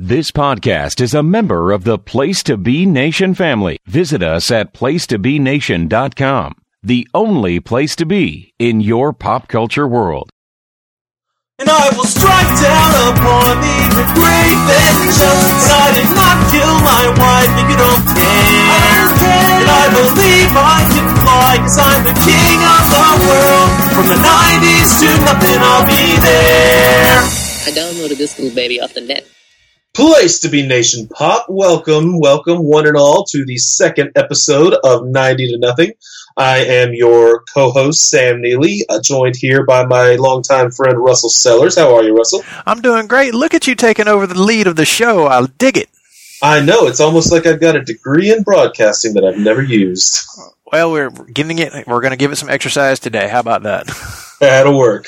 This podcast is a member of the Place to Be Nation family. Visit us at placetobenation.com, the only place to be in your pop culture world. And I will strike down upon thee with great vengeance. And I did not kill my wife, if you don't care. And I believe I can fly, cause I'm the king of the world. From the 90s to nothing, I'll be there. I downloaded this little baby off the net. Place to Be Nation Pop. Welcome one and all to the second episode of 90 to Nothing. I am your co-host, Sam Neely, joined here by my longtime friend, Russell Sellers. How are you, Russell? I'm doing great. Look at you taking over the lead of the show. I'll dig it. I know. It's almost like I've got a degree in broadcasting that I've never used. Well, we're going to give it some exercise today. How about that? That'll work.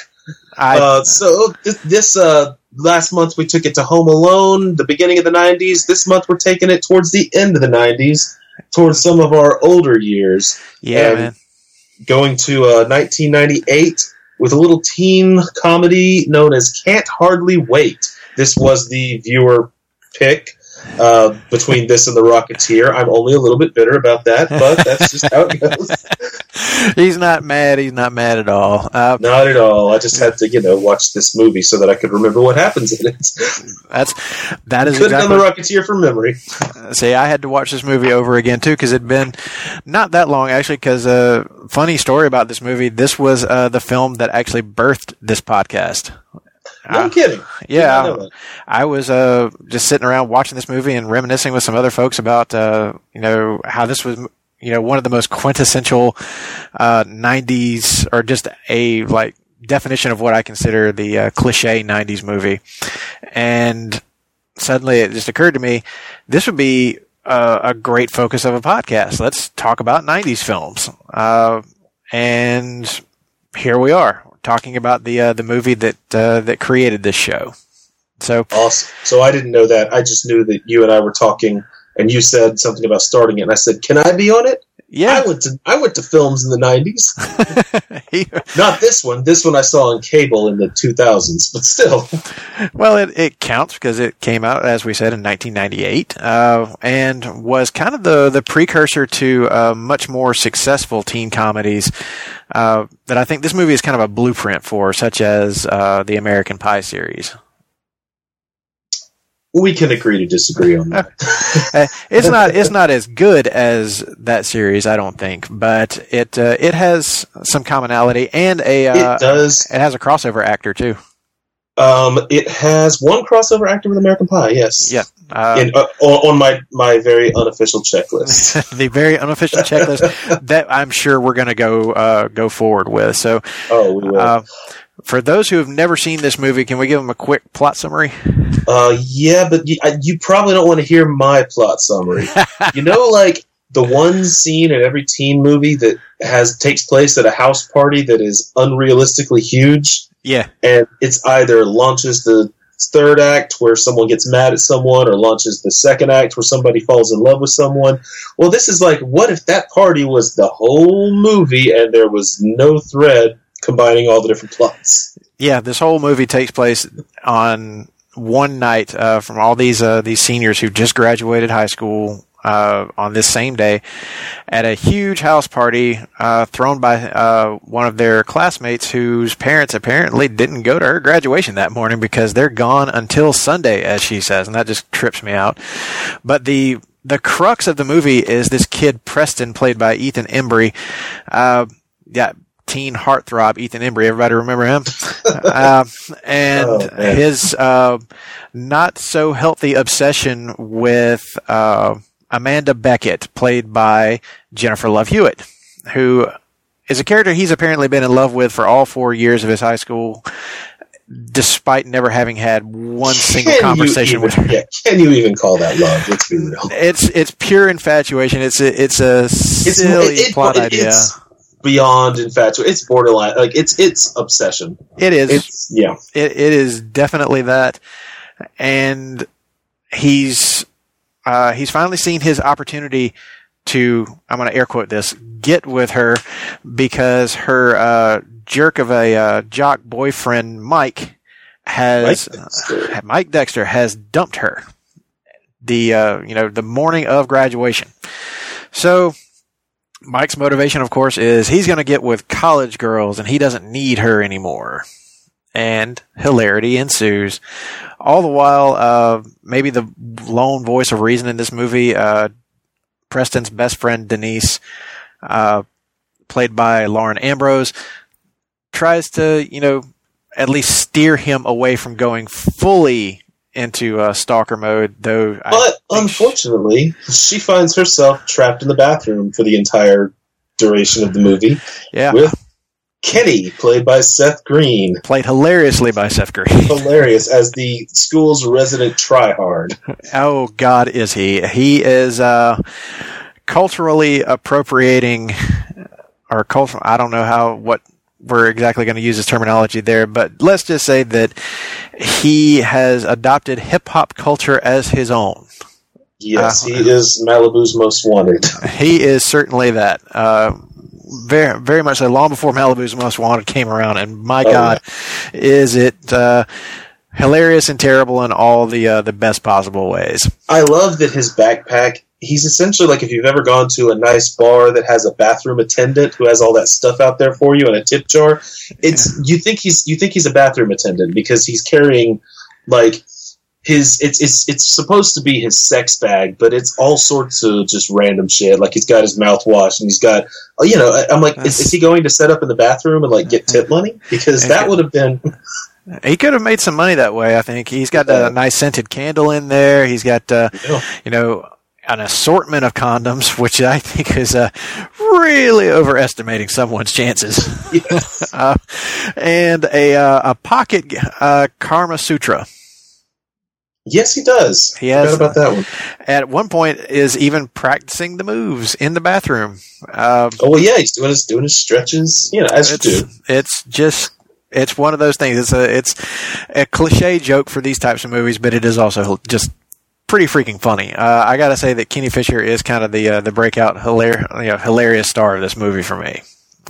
So this last month we took it to Home Alone, the beginning of the 90s. This month we're taking it towards the end of the 90s, towards some of our older years. Yeah, man. Going to 1998 with a little teen comedy known as Can't Hardly Wait. This was the viewer pick between this and The Rocketeer. I'm only a little bit bitter about that, but that's just how it goes. He's not mad. He's not mad at all. Not at all. I just had to, watch this movie so that I could remember what happens in it. That is could have done The Rocketeer from memory. See, I had to watch this movie over again too because it'd been not that long actually. Because funny story about this movie. This was the film that actually birthed this podcast. No kidding. Yeah, I was just sitting around watching this movie and reminiscing with some other folks about how this was one of the most quintessential 90s, or just a definition of what I consider the cliche 90s movie. And suddenly it just occurred to me, this would be a great focus of a podcast. Let's talk about 90s films. And here we are, talking about the movie that created this show. So awesome. So I didn't know that. I just knew that you and I were talking, and you said something about starting it, and I said, "Can I be on it?" Yeah. I went to films in the 90s. Not this one. This one I saw on cable in the 2000s, but still. Well, it counts because it came out, as we said, in 1998, and was kind of the precursor to much more successful teen comedies that I think this movie is kind of a blueprint for, such as the American Pie series. We can agree to disagree on that. It's not as good as that series, I don't think, but it has some commonality, and it does. It has a crossover actor too. It has one crossover actor with American Pie. Yes. Yeah. On my very unofficial checklist. The very unofficial checklist that I'm sure we're going to go forward with. So. Oh, we will. For those who have never seen this movie, can we give them a quick plot summary? Yeah, but you probably don't want to hear my plot summary. The one scene in every teen movie that takes place at a house party that is unrealistically huge. Yeah. And it's either launches the third act where someone gets mad at someone, or launches the second act where somebody falls in love with someone. Well, this is what if that party was the whole movie and there was no thread combining all the different plots? Yeah, this whole movie takes place on one night from all these seniors who just graduated high school on this same day at a huge house party thrown by one of their classmates whose parents apparently didn't go to her graduation that morning because they're gone until Sunday, as she says, and that just trips me out. But the crux of the movie is this kid Preston, played by Ethan Embry. Teen heartthrob Ethan Embry. Everybody remember him? His not so healthy obsession with Amanda Beckett, played by Jennifer Love Hewitt, who is a character he's apparently been in love with for all 4 years of his high school, despite never having had one single conversation with her. Yeah, can you even call that love? Let's be real. It's pure infatuation. It's a silly plot idea. It's beyond infatuation. It's borderline. It's obsession. It is. It is definitely that. And he's finally seen his opportunity to, I'm going to air quote this, get with her, because her jerk of a jock boyfriend, Mike Dexter, has dumped her. the morning of graduation. So Mike's motivation, of course, is he's going to get with college girls and he doesn't need her anymore. And hilarity ensues. All the while, maybe the lone voice of reason in this movie, Preston's best friend, Denise, played by Lauren Ambrose, tries to, at least steer him away from going fully into stalker mode, though. But unfortunately, she finds herself trapped in the bathroom for the entire duration of the movie. Yeah. With Kenny, played by Seth Green. Played hilariously by Seth Green. Hilarious, as the school's resident tryhard. Oh, God, is he. He is culturally appropriating, or I don't know what we're exactly going to use as terminology there, but let's just say that he has adopted hip-hop culture as his own. Yes, he is Malibu's most wanted. He is certainly that. Very, very much so. Long before Malibu's Most Wanted came around, and my God, is it hilarious and terrible in all the best possible ways. I love that his backpack. He's essentially like if you've ever gone to a nice bar that has a bathroom attendant who has all that stuff out there for you in a tip jar. You think he's a bathroom attendant because he's carrying like it's supposed to be his sex bag, but it's all sorts of just random shit. Like he's got his mouthwash and he's got I'm like, is he going to set up in the bathroom and like get tip money? Because that would have been. He could have made some money that way. I think he's got a nice scented candle in there. He's got an assortment of condoms, which I think is really overestimating someone's chances. Yes. And a pocket Karma Sutra. Yes, he does. He has. Forgot about that one. At one point, is even practicing the moves in the bathroom. He's doing his stretches. As you do. It's one of those things. It's a cliche joke for these types of movies, but it is also just pretty freaking funny. I got to say that Kenny Fisher is kind of the breakout hilarious star of this movie for me.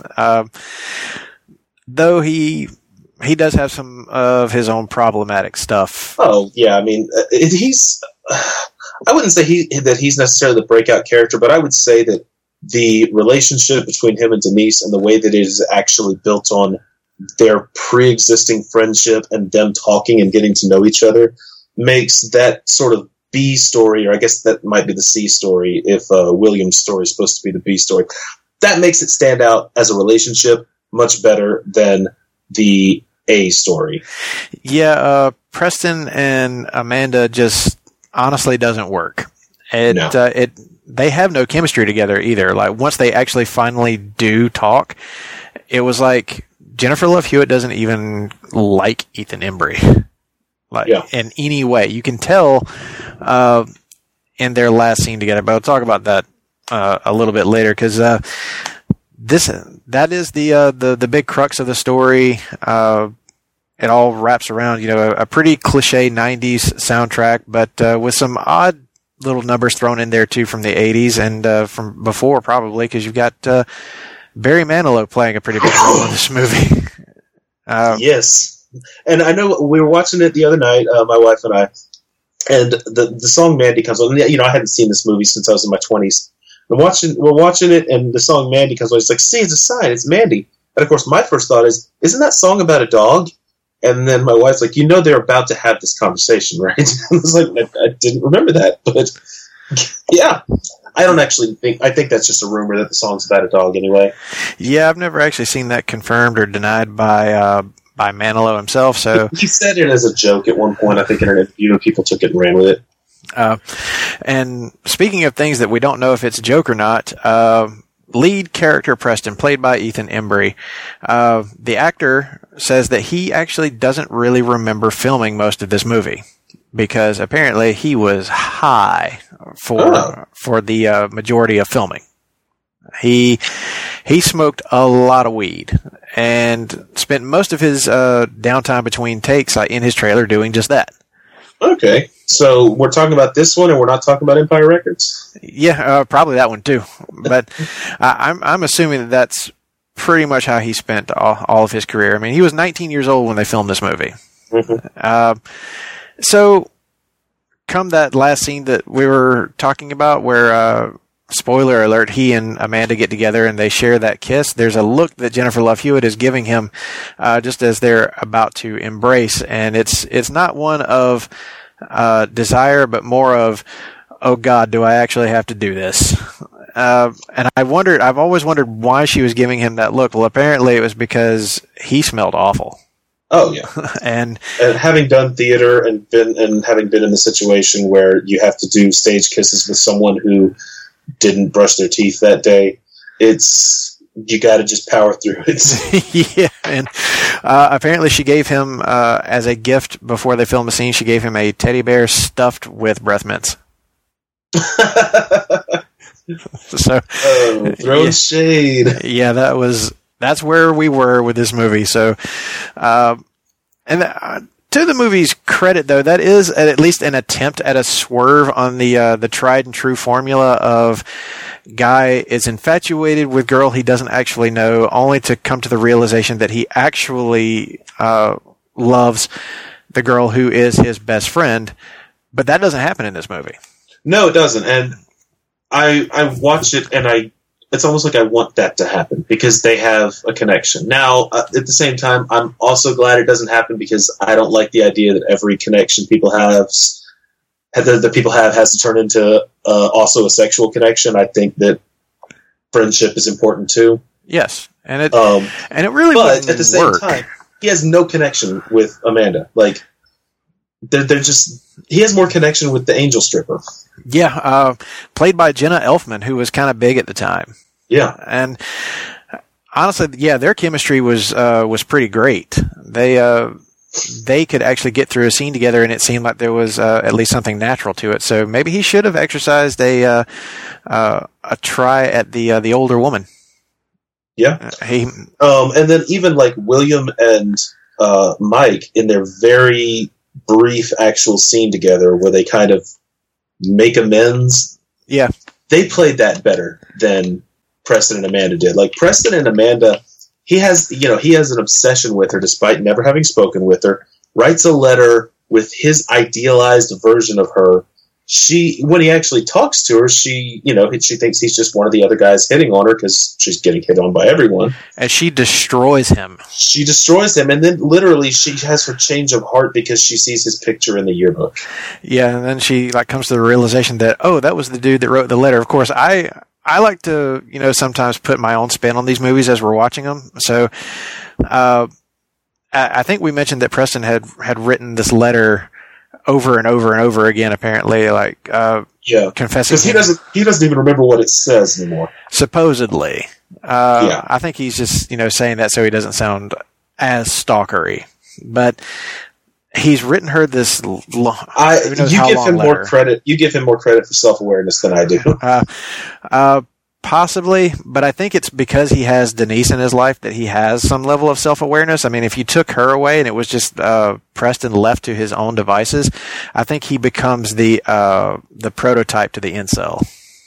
Though he does have some of his own problematic stuff. Oh yeah, I mean he's. I wouldn't say that he's necessarily the breakout character, but I would say that the relationship between him and Denise and the way that it is actually built on their pre-existing friendship and them talking and getting to know each other makes that sort of B story, or I guess that might be the C story if William's story is supposed to be the B story. That makes it stand out as a relationship much better than the A story. Yeah, Preston and Amanda just honestly doesn't work. They have no chemistry together either. Like once they actually finally do talk, it was like Jennifer Love Hewitt doesn't even like Ethan Embry. In any way. You can tell in their last scene together, but I'll talk about that a little bit later because that is the big crux of the story. It all wraps around, a pretty cliche 90s soundtrack, but with some odd little numbers thrown in there too from the 80s and from before probably because you've got Barry Manilow playing a pretty big role in this movie. Yes. And I know we were watching it the other night, my wife and I, and the song Mandy comes on. I hadn't seen this movie since I was in my 20s. We're watching it, and the song Mandy comes on. It's like, see, it's a sign. It's Mandy. And, of course, my first thought is, isn't that song about a dog? And then my wife's like, they're about to have this conversation, right? I was like, I didn't remember that. But, yeah. I don't actually think... I think that's just a rumor that the song's about a dog anyway. Yeah, I've never actually seen that confirmed or denied by Manilow himself. So he said it as a joke at one point, I think, in an interview. People took it and ran with it. And speaking of things that we don't know if it's a joke or not, lead character Preston, played by Ethan Embry, the actor says that he actually doesn't really remember filming most of this movie because apparently he was high for the majority of filming. He smoked a lot of weed and spent most of his downtime between takes in his trailer doing just that. Okay, so we're talking about this one, and we're not talking about Empire Records. Yeah, probably that one too. But I'm assuming that that's pretty much how he spent all of his career. I mean, he was 19 years old when they filmed this movie. Mm-hmm. So come that last scene that we were talking about where, spoiler alert, he and Amanda get together and they share that kiss, there's a look that Jennifer Love Hewitt is giving him just as they're about to embrace. And it's not one of desire, but more of, oh God, do I actually have to do this? And I've always wondered why she was giving him that look. Well, apparently it was because he smelled awful. Oh yeah, and having done theater and having been in the situation where you have to do stage kisses with someone who didn't brush their teeth that day, you got to just power through it. Yeah, and apparently she gave him as a gift before they filmed the scene. She gave him a teddy bear stuffed with breath mints. So throwing shade. Yeah, that's where we were with this movie. So, to the movie's credit, though, that is at least an attempt at a swerve on the tried and true formula of guy is infatuated with girl he doesn't actually know, only to come to the realization that he actually loves the girl who is his best friend. But that doesn't happen in this movie. No, it doesn't. And I watch it and it's almost like I want that to happen because they have a connection. Now, at the same time, I'm also glad it doesn't happen because I don't like the idea that every connection people have has to turn into also a sexual connection. I think that friendship is important too. Yes, and it really. But at the same time, he has no connection with Amanda. Like they're just. He has more connection with the angel stripper. Yeah, played by Jenna Elfman, who was kind of big at the time. Yeah, and honestly, yeah, their chemistry was pretty great. They could actually get through a scene together, and it seemed like there was at least something natural to it. So maybe he should have exercised a try at the older woman. Yeah, and then even like William and Mike in their very brief actual scene together where they kind of make amends. Yeah. They played that better than Preston and Amanda did. Like Preston and Amanda, he has an obsession with her despite never having spoken with her, writes a letter with his idealized version of her. When he actually talks to her, she thinks he's just one of the other guys hitting on her because she's getting hit on by everyone. And she destroys him. And then literally she has her change of heart because she sees his picture in the yearbook. Yeah, and then she comes to the realization that, oh, that was the dude that wrote the letter. Of course, I like to, sometimes put my own spin on these movies as we're watching them. So, I think we mentioned that Preston had written this letter over and over and over again, apparently, confessing. Because he doesn't even remember what it says anymore. Supposedly. I think he's just, saying that so he doesn't sound as stalkery. But he's written her this You give him more credit for self-awareness than I do. Possibly, but I think it's because he has Denise in his life that he has some level of self-awareness. I mean, if you took her away and it was just Preston left to his own devices, I think he becomes the prototype to the incel.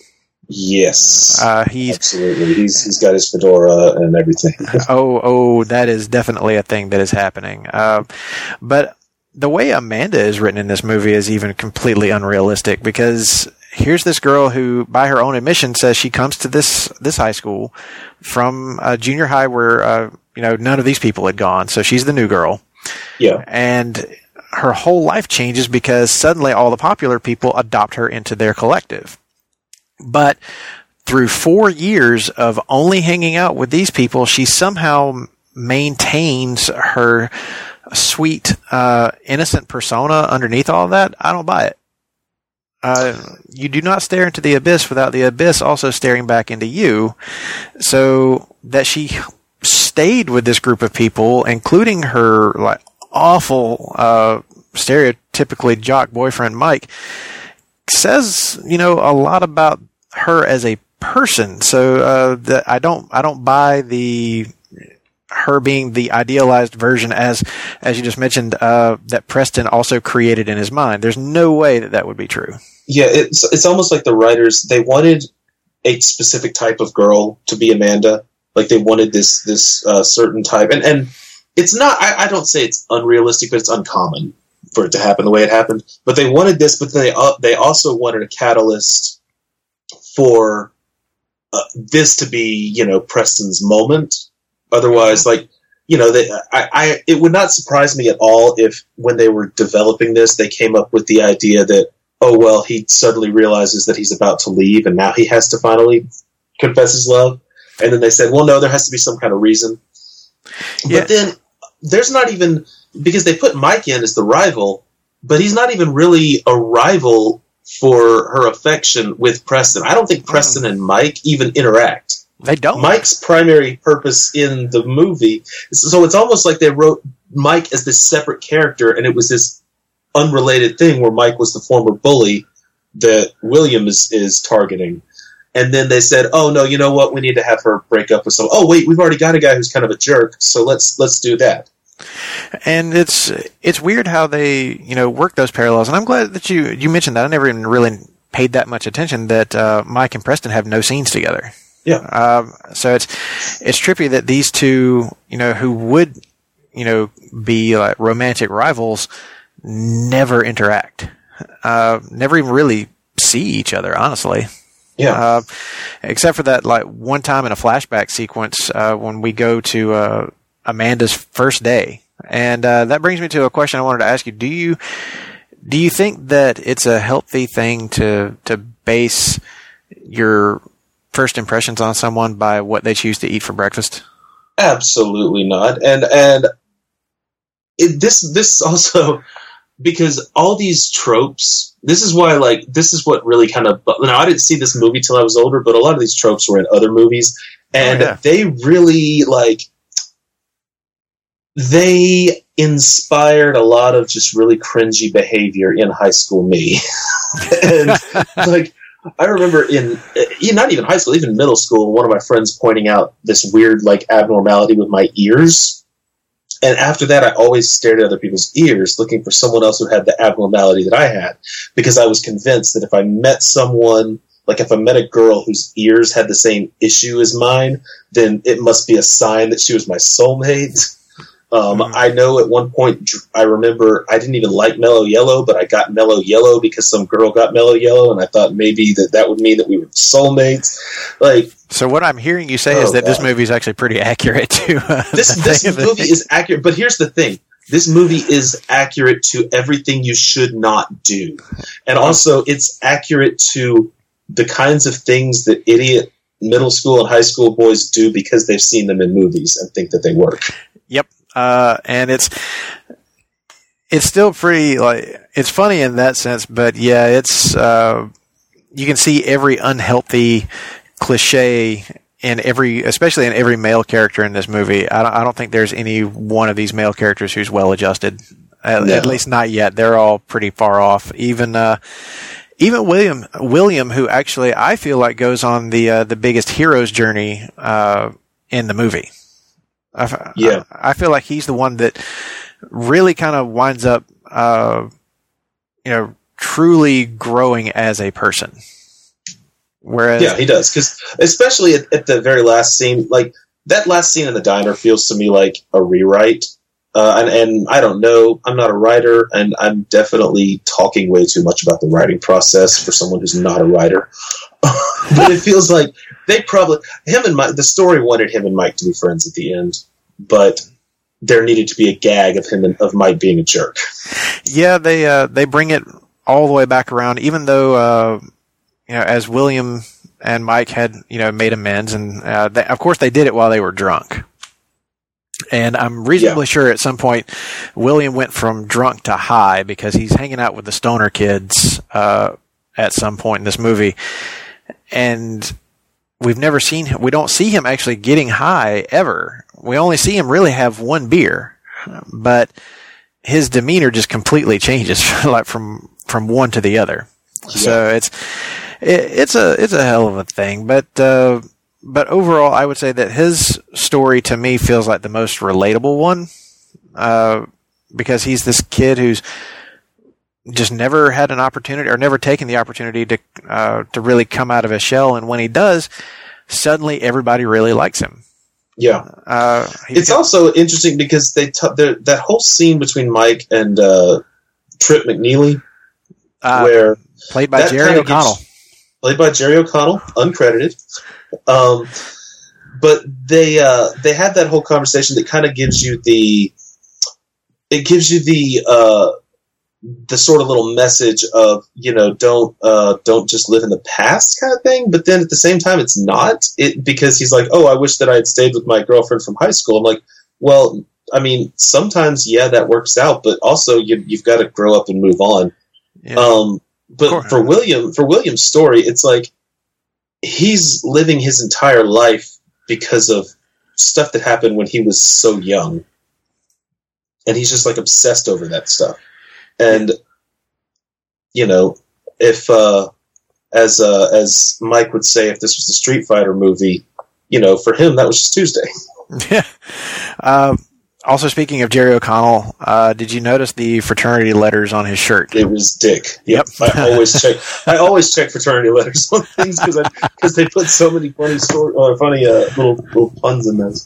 Yes, absolutely. He's got his fedora and everything. oh, that is definitely a thing that is happening. But the way Amanda is written in this movie is even completely unrealistic because here's this girl who, by her own admission, says she comes to this high school from junior high where none of these people had gone, so she's the new girl. Yeah, and her whole life changes because suddenly all the popular people adopt her into their collective. But through 4 years of only hanging out with these people, she somehow maintains her sweet, innocent persona underneath all of that. I don't buy it. You do not stare into the abyss without the abyss also staring back into you. So that she stayed with this group of people, including her awful, stereotypically jock boyfriend Mike, says a lot about her as a person. So that I don't buy her being the idealized version as you just mentioned, that Preston also created in his mind. There's no way that would be true. Yeah, it's almost like the writers, they wanted a specific type of girl to be Amanda. Like they wanted this certain type. And it's not, I don't say it's unrealistic, but it's uncommon. for it to happen the way it happened. But they wanted this, but they also wanted a catalyst for this to be, Preston's moment. Otherwise, it would not surprise me at all if when they were developing this, they came up with the idea that, oh, well, he suddenly realizes that he's about to leave and now he has to finally confess his love. And then they said, well, no, there has to be some kind of reason. Yeah. But then there's not even, because they put Mike in as the rival, but he's not even really a rival for her affection with Preston. I don't think Preston and Mike even interact. They don't. Mike's primary purpose in the movie, so it's almost like they wrote Mike as this separate character, and it was this unrelated thing where Mike was the former bully that William is targeting. And then they said, oh, no, you know what? We need to have her break up with someone. Oh, wait, we've already got a guy who's kind of a jerk, so let's do that. And it's weird how they, work those parallels. And I'm glad that you mentioned that. I never even really paid that much attention that Mike and Preston have no scenes together. Yeah. So it's trippy that these two, who would, be like romantic rivals, never interact. Never even really see each other, honestly. Yeah. Except for that, one time in a flashback sequence when we go to Amanda's first day, and that brings me to a question I wanted to ask you. Do you think that it's a healthy thing to base your first impressions on someone by what they choose to eat for breakfast? Absolutely not. And this also, because all these tropes, this is why, this is what really kind of, now I didn't see this movie till I was older, but a lot of these tropes were in other movies, and they really, they inspired a lot of just really cringy behavior in high school me. And, I remember not even high school, even middle school, one of my friends pointing out this weird, abnormality with my ears. And after that, I always stared at other people's ears, looking for someone else who had the abnormality that I had, because I was convinced that if I met someone, if I met a girl whose ears had the same issue as mine, then it must be a sign that she was my soulmate. I know at one point, I remember I didn't even like Mellow Yellow, but I got Mellow Yellow because some girl got Mellow Yellow, and I thought maybe that would mean that we were soulmates. So what I'm hearing you say is that this movie is actually pretty accurate to this movie is accurate, but here's the thing. This movie is accurate to everything you should not do. And also, it's accurate to the kinds of things that idiot middle school and high school boys do because they've seen them in movies and think that they work. Yep. And it's still pretty, it's funny in that sense, but yeah, it's, you can see every unhealthy cliche especially in every male character in this movie. I don't think there's any one of these male characters who's well adjusted. At least not yet. They're all pretty far off. Even William, who actually I feel like goes on the biggest hero's journey, in the movie. I feel like he's the one that really kind of winds up, truly growing as a person. Whereas, yeah, he does, because especially at the very last scene, that last scene in the diner feels to me like a rewrite. And I don't know, I'm not a writer, and I'm definitely talking way too much about the writing process for someone who's not a writer. But it feels like they probably, the story wanted him and Mike to be friends at the end, but there needed to be a gag of Mike being a jerk. Yeah, they bring it all the way back around, even though, as William and Mike had, made amends, and of course they did it while they were drunk. And I'm reasonably sure at some point William went from drunk to high because he's hanging out with the stoner kids at some point in this movie. And we don't see him actually getting high ever. We only see him really have one beer, but his demeanor just completely changes from one to the other. Yeah. So it's a hell of a thing, but overall, I would say that his story to me feels like the most relatable one, because he's this kid who's just never had an opportunity or never taken the opportunity to really come out of his shell. And when he does, suddenly everybody really likes him. Yeah. It's also interesting because that whole scene between Mike and Trip McNeely, Uh, where played by that Jerry kinda gives- O'Connell. played by Jerry O'Connell, uncredited. But they had that whole conversation that kind of gives you the sort of little message of, you know, don't just live in the past kind of thing. But then at the same time, it's not it, because he's like, oh, I wish that I had stayed with my girlfriend from high school. I'm like, well, I mean, sometimes, yeah, that works out, but also you've got to grow up and move on. Yeah. But for William's story, it's like he's living his entire life because of stuff that happened when he was so young, and he's just like obsessed over that stuff. And you know, if as Mike would say, if this was a Street Fighter movie, you know, for him that was just Tuesday. Yeah. Also, speaking of Jerry O'Connell, did you notice the fraternity letters on his shirt? It was Dick. Yep. I always check fraternity letters on things because they put so many funny little puns in those.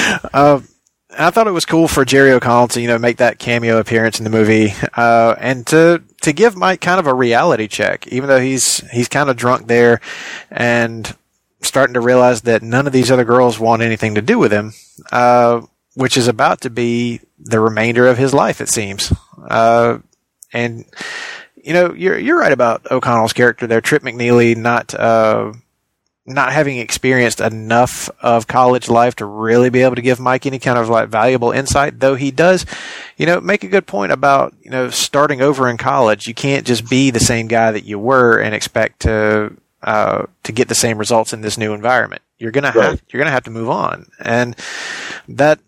I thought it was cool for Jerry O'Connell to, you know, make that cameo appearance in the movie, and to give Mike kind of a reality check, even though he's kind of drunk there and starting to realize that none of these other girls want anything to do with him, which is about to be the remainder of his life, it seems. And you know, you're right about O'Connell's character there, Trip McNeely, not having experienced enough of college life to really be able to give Mike any kind of like valuable insight, though he does, you know, make a good point about, you know, starting over in college. You can't just be the same guy that you were and expect to get the same results in this new environment. You're gonna have to move on, and that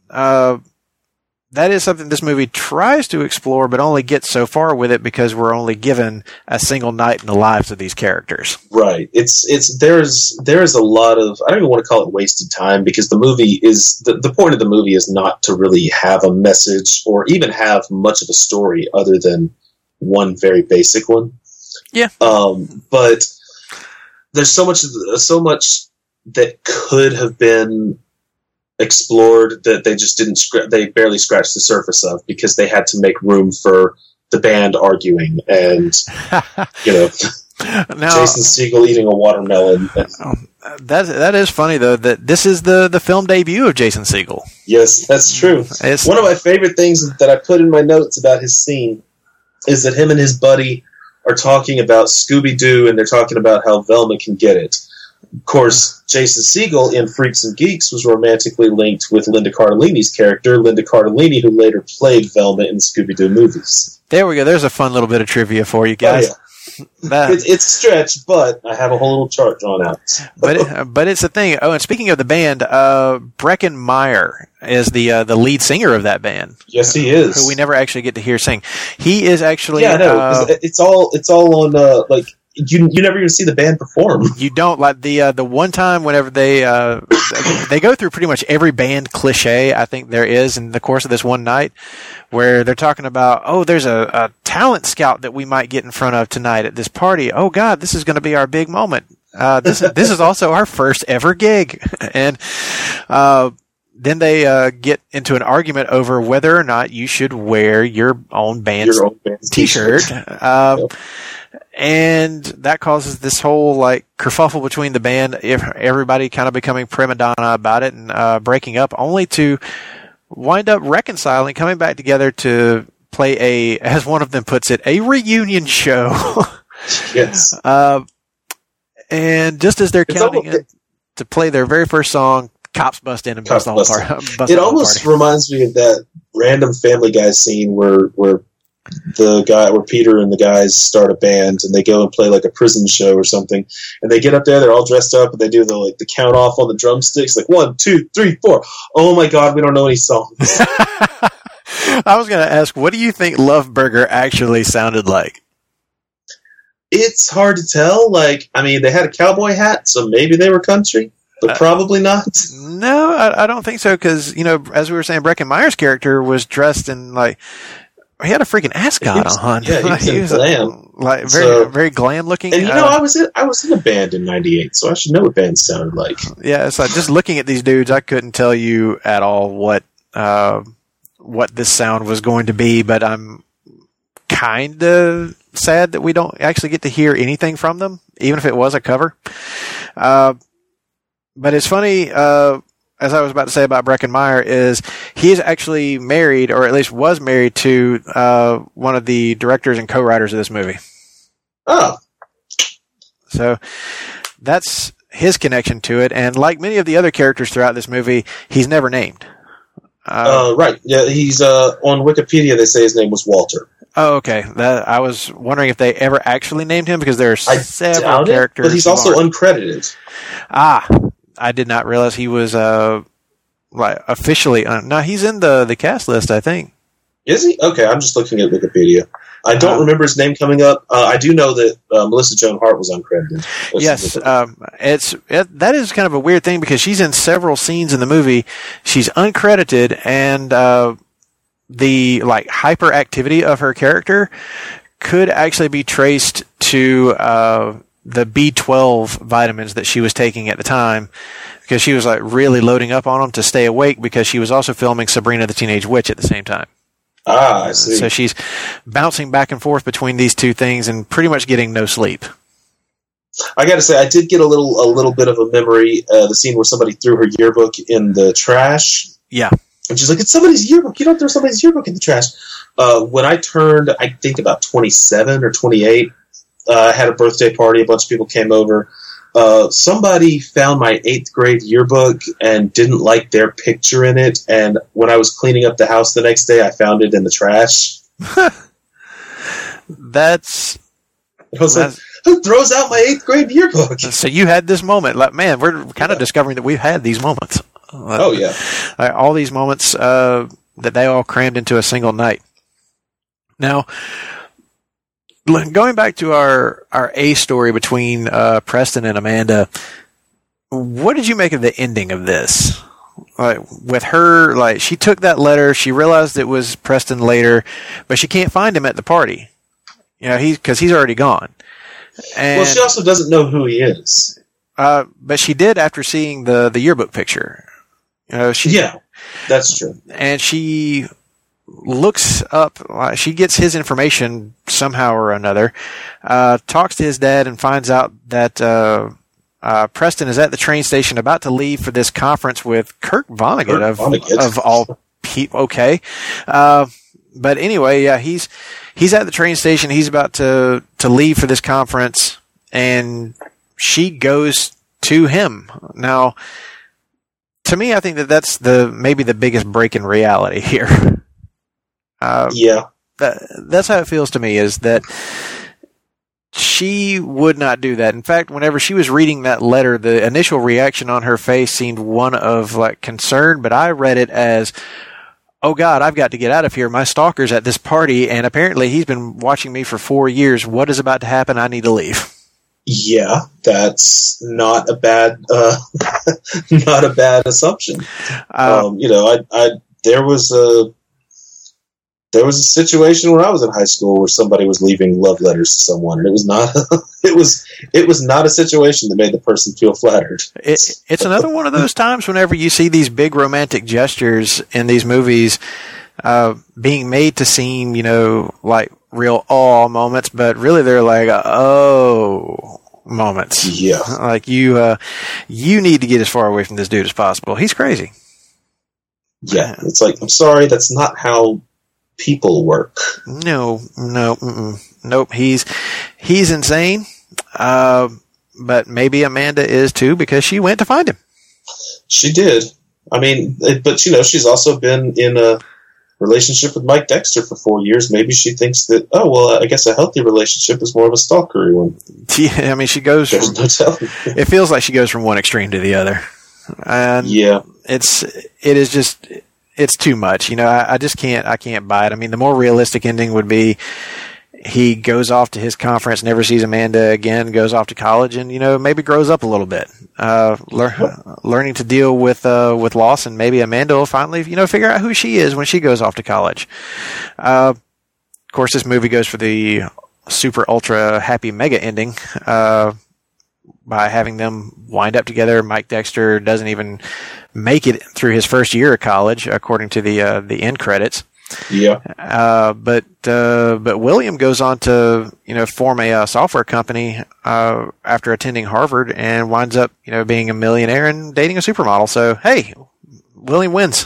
is something this movie tries to explore, but only gets so far with it because we're only given a single night in the lives of these characters. Right. There's a lot of, I don't even want to call it wasted time, because the movie is the point of the movie is not to really have a message or even have much of a story other than one very basic one. Yeah. But there's so much that could have been explored that they just didn't they barely scratched the surface of, because they had to make room for the band arguing and you know, now, Jason Segel eating a watermelon. That is funny though, that this is the film debut of Jason Segel. Yes, that's true. One of my favorite things that I put in my notes about his scene is that him and his buddy are talking about Scooby-Doo, and they're talking about how Velma can get it. Of course, Jason Segel in Freaks and Geeks was romantically linked with Linda Cardellini's character, Linda Cardellini, who later played Velma in the Scooby-Doo movies. There we go. There's a fun little bit of trivia for you guys. Oh, yeah. It's stretched, but I have a whole little chart drawn out. but it's a thing. Oh, and speaking of the band, Breckin Meyer is the lead singer of that band. Yes, he is. Who we never actually get to hear sing. He is actually it's all on like. You never even see the band perform. You don't, like the one time whenever they go through pretty much every band cliche I think there is in the course of this one night, where they're talking about, oh, there's a talent scout that we might get in front of tonight at this party. Oh God, this is going to be our big moment. This is also our first ever gig, and then they get into an argument over whether or not you should wear your own band's T-shirt. Yep. And that causes this whole like kerfuffle between the band, everybody kind of becoming prima donna about it and breaking up, only to wind up reconciling, coming back together to play as one of them puts it, a reunion show. Yes. And just as they're counting in to play their very first song, cops bust in and bust the whole party. It almost reminds me of that random Family Guy scene where Peter and the guys start a band and they go and play like a prison show or something, and they get up there, they're all dressed up, and they do the count off on the drumsticks, like 1, 2, 3, 4. Oh my God, we don't know any songs. I was going to ask, what do you think Love Burger actually sounded like? It's hard to tell. Like, I mean, they had a cowboy hat, so maybe they were country, but probably not. No, I don't think so, because, you know, as we were saying, Breckin Meyer's character was dressed in like, he had a freaking ascot on. Yeah, he was glam. Like very glam looking. And you know, I was in a band in '98, so I should know what bands sounded like. Yeah, it's like just looking at these dudes, I couldn't tell you at all what this sound was going to be, but I'm kind of sad that we don't actually get to hear anything from them, even if it was a cover. But it's funny, as I was about to say about Breckin Meyer, is he is actually married, or at least was married to one of the directors and co-writers of this movie. Oh. So that's his connection to it. And like many of the other characters throughout this movie, he's never named. Right. Yeah, he's on Wikipedia. They say his name was Walter. Oh, okay. I was wondering if they ever actually named him, because there are several characters. But he's also uncredited. I did not realize he was officially. No, he's in the cast list, I think. Is he? Okay, I'm just looking at Wikipedia. I don't remember his name coming up. I do know that Melissa Joan Hart was uncredited. Yes, that is kind of a weird thing, because she's in several scenes in the movie. She's uncredited, and the hyperactivity of her character could actually be traced to the B12 vitamins that she was taking at the time, because she was really loading up on them to stay awake, because she was also filming Sabrina the Teenage Witch at the same time. I see. So she's bouncing back and forth between these two things and pretty much getting no sleep. I got to say, I did get a little bit of a memory. The scene where somebody threw her yearbook in the trash. Yeah. And she's like, "It's somebody's yearbook. You don't throw somebody's yearbook in the trash." When I turned, I think about 27 or 28, I had a birthday party. A bunch of people came over. Somebody found my 8th grade yearbook and didn't like their picture in it. And when I was cleaning up the house the next day, I found it in the trash. That's... I was like, who throws out my 8th grade yearbook? So you had this moment. Man, we're kind of discovering that we've had these moments. Oh, yeah. All these moments that they all crammed into a single night. Now, going back to our A story between Preston and Amanda, what did you make of the ending of this? With her, she took that letter, she realized it was Preston later, but she can't find him at the party. Because he's already gone. And, she also doesn't know who he is. But she did after seeing the yearbook picture. Yeah, that's true. And she looks up, she gets his information somehow or another, talks to his dad and finds out that Preston is at the train station about to leave for this conference with Kurt Vonnegut of all people. Okay. But anyway, yeah, he's at the train station. He's about to leave for this conference, and she goes to him. Now, to me, I think that's maybe the biggest break in reality here. Yeah. That's how it feels to me, is that she would not do that. In fact, whenever she was reading that letter, the initial reaction on her face seemed one of concern, but I read it as, oh God, I've got to get out of here. My stalker's at this party, and apparently he's been watching me for 4 years. What is about to happen? I need to leave. Yeah, that's not a bad, not a bad assumption. There was a situation where I was in high school where somebody was leaving love letters to someone, and it was not it was not a situation that made the person feel flattered. It's another one of those times whenever you see these big romantic gestures in these movies being made to seem, like real awe moments, but really they're like moments. Yeah, like you need to get as far away from this dude as possible. He's crazy. Yeah, it's like, I'm sorry, that's not how people work. Nope. He's insane. But maybe Amanda is too, because she went to find him. She did. I mean, but she's also been in a relationship with Mike Dexter for 4 years. Maybe she thinks that, I guess a healthy relationship is more of a stalkery one. Yeah, I mean, she goes from, no telling. It feels like she goes from one extreme to the other. And yeah, it's too much. I can't buy it. I mean, the more realistic ending would be he goes off to his conference, never sees Amanda again, goes off to college, and, maybe grows up a little bit, learning to deal with loss, and maybe Amanda will finally, figure out who she is when she goes off to college. Of course, this movie goes for the super ultra happy mega ending, by having them wind up together. Mike Dexter doesn't even make it through his first year of college, according to the end credits. Yeah. But William goes on to form a software company after attending Harvard and winds up being a millionaire and dating a supermodel. So hey, William wins.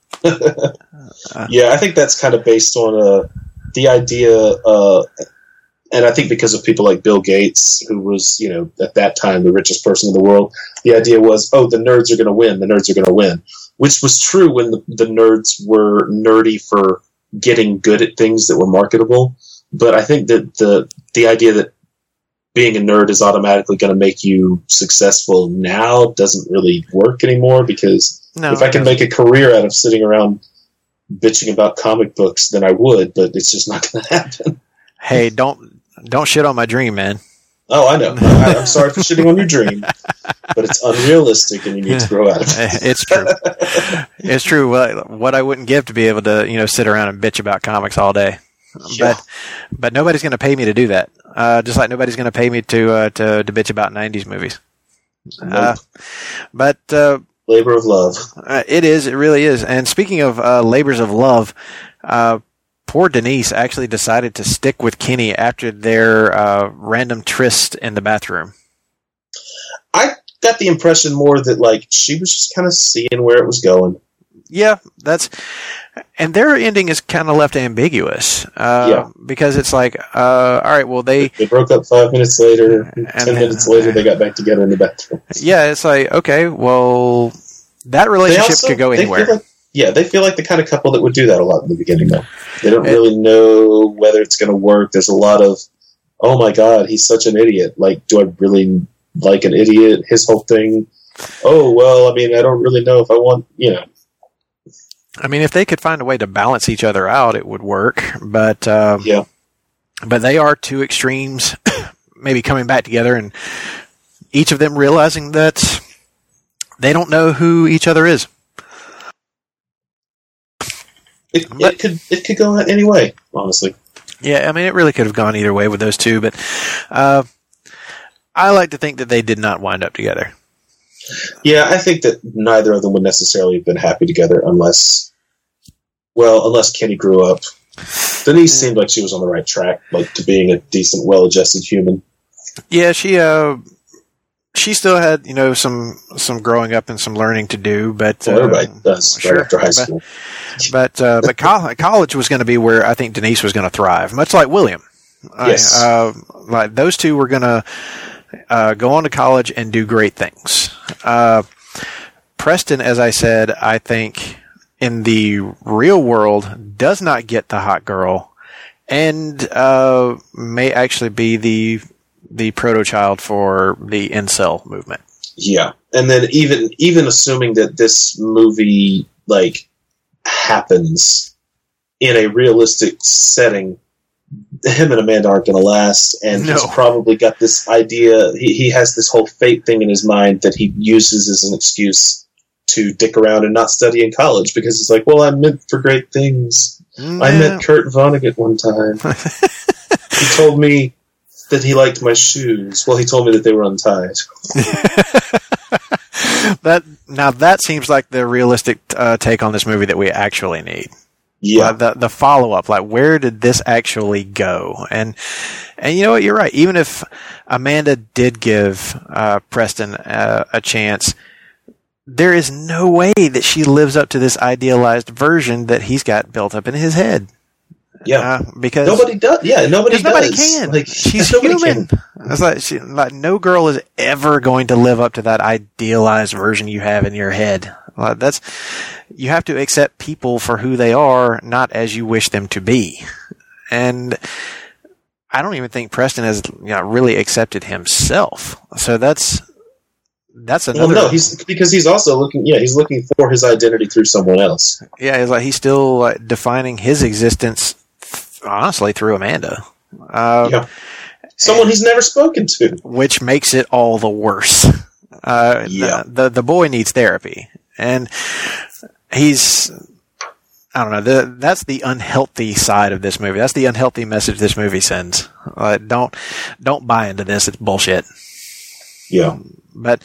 Yeah, I think that's kind of based on the idea, and I think because of people like Bill Gates, who was at that time the richest person in the world, the idea was, oh, the nerds are going to win. The nerds are going to win. Which was true when the nerds were nerdy for getting good at things that were marketable. But I think that the idea that being a nerd is automatically going to make you successful now doesn't really work anymore, because if I can make a career out of sitting around bitching about comic books, then I would, but it's just not going to happen. Hey, don't shit on my dream, man. Oh, I know. I'm sorry for shitting on your dream, but it's unrealistic and you need to grow out of it. It's true. It's true. What I wouldn't give to be able to, sit around and bitch about comics all day. Yeah. But nobody's going to pay me to do that. Just like nobody's going to pay me to bitch about 90s movies. Nope. But labor of love. It is. It really is. And speaking of labors of love, poor Denise actually decided to stick with Kenny after their random tryst in the bathroom. I got the impression more that she was just kind of seeing where it was going. Yeah, and their ending is kind of left ambiguous. Because it's like, all right, well they broke up 5 minutes later, and 10 minutes later they got back together in the bathroom. Yeah, it's like, okay, well that relationship could go anywhere. They feel like the kind of couple that would do that a lot in the beginning, though. They don't really know whether it's going to work. There's a lot of, oh my god, he's such an idiot. Do I really like an idiot? His whole thing, oh, well, I mean, I don't really know if I want, I mean, if they could find a way to balance each other out, it would work. But but they are two extremes, maybe coming back together, and each of them realizing that they don't know who each other is. It could go any way, honestly. Yeah, I mean, it really could have gone either way with those two, but I like to think that they did not wind up together. Yeah, I think that neither of them would necessarily have been happy together unless Kenny grew up. Denise seemed like she was on the right track, to being a decent, well-adjusted human. Yeah, she still had, some growing up and some learning to do, but everybody does right after high school. But college was going to be where I think Denise was going to thrive, much like William. Yes. Those two were going to go on to college and do great things. Preston, as I said, I think in the real world does not get the hot girl, and may actually be the proto-child for the incel movement. Yeah, and then even assuming that this movie happens in a realistic setting, him and Amanda aren't going to last, and he's probably got this idea. He has this whole fate thing in his mind that he uses as an excuse to dick around and not study in college, because he's like, well, I'm meant for great things. Yeah. I met Kurt Vonnegut one time. He told me that he liked my shoes. Well, he told me that they were untied. That seems like the realistic take on this movie that we actually need. Yeah, the follow up, where did this actually go? And you know what, you're right. Even if Amanda did give Preston a chance, there is no way that she lives up to this idealized version that he's got built up in his head. Yeah, because nobody does. Yeah, nobody can. She's human. It's no girl is ever going to live up to that idealized version you have in your head. You have to accept people for who they are, not as you wish them to be. And I don't even think Preston has really accepted himself. So that's another. Well, no, because he's also looking. Yeah, he's looking for his identity through someone else. Yeah, he's still defining his existence, honestly, through Amanda. Someone he's never spoken to, which makes it all the worse. The boy needs therapy, and he's. I don't know. That's the unhealthy side of this movie. That's the unhealthy message this movie sends. Don't buy into this. It's bullshit. Yeah. But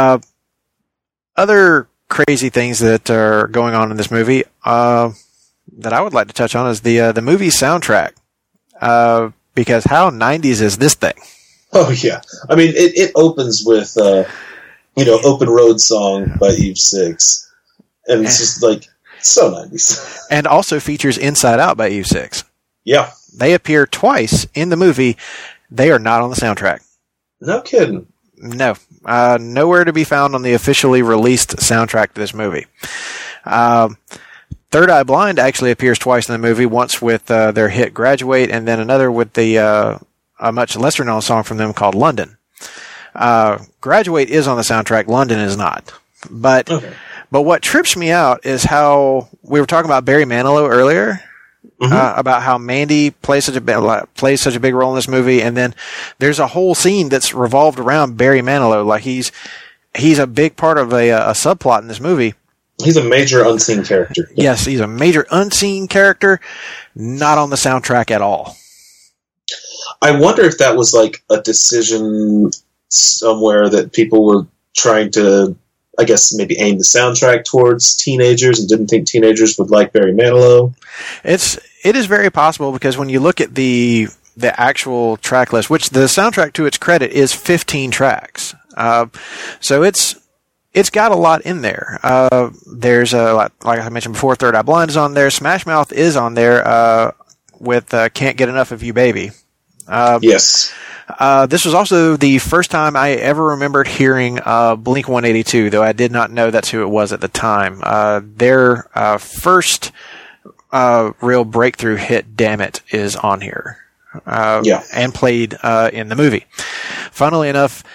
other crazy things that are going on in this movie. that I would like to touch on is the movie soundtrack. Because how 90s is this thing? Oh yeah, I mean it opens with Open Road Song by Eve Six, and it's just like so 90s. And also features Inside Out by Eve Six. Yeah, they appear twice in the movie. They are not on the soundtrack. No kidding. No, nowhere to be found on the officially released soundtrack to this movie. Third Eye Blind actually appears twice in the movie, once with their hit Graduate, and then another with a much lesser known song from them called London. Graduate is on the soundtrack, London is not. But what trips me out is how we were talking about Barry Manilow earlier, about how Mandy plays such a big role in this movie, and then there's a whole scene that's revolved around Barry Manilow. Like he's a big part of a subplot in this movie. He's a major unseen character. Yes, he's a major unseen character, not on the soundtrack at all. I wonder if that was like a decision somewhere that people were trying to, I guess, maybe aim the soundtrack towards teenagers and didn't think teenagers would like Barry Manilow. It is very possible, because when you look at the actual track list, which the soundtrack, to its credit, is 15 tracks. So it's got a lot in there. There's like I mentioned before, Third Eye Blind is on there. Smash Mouth is on there with Can't Get Enough of You, Baby. Yes. This was also the first time I ever remembered hearing Blink-182, though I did not know that's who it was at the time. Their first real breakthrough hit, Damn It, is on here. And played in the movie. Funnily enough,